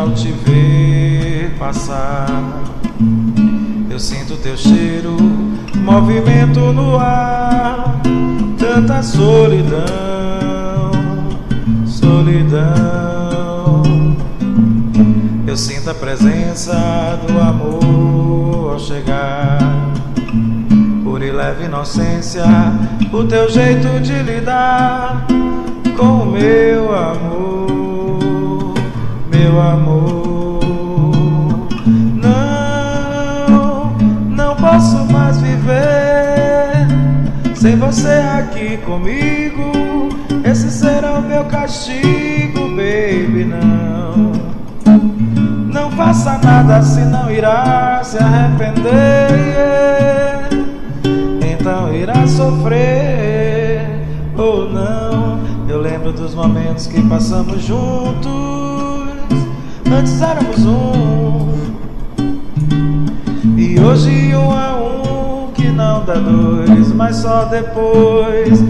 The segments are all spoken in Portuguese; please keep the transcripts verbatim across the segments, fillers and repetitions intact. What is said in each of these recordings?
ao te ver passar. Eu sinto teu cheiro, movimento no ar, tanta solidão, solidão. Eu sinto a presença do amor ao chegar, por leve inocência, o teu jeito de lidar com o meu amor, meu amor. Não, não posso mais viver sem você aqui comigo. Esse será o meu castigo, baby. Não, não faça nada, senão irá se arrepender. Então irá sofrer ou não. Eu lembro dos momentos que passamos juntos. Antes éramos um, e hoje um a um, que não dá dois. Mas só depois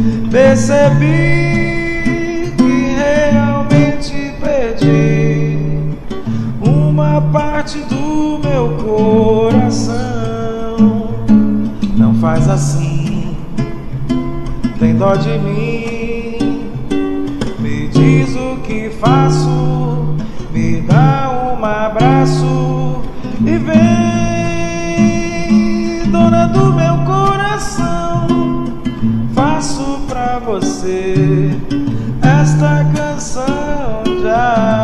percebi que realmente perdi uma parte do meu coração. Não faz assim, tem dó de mim. Me diz o que faço, me dá um abraço e vem, dona do meu coração. Faço pra você esta canção já.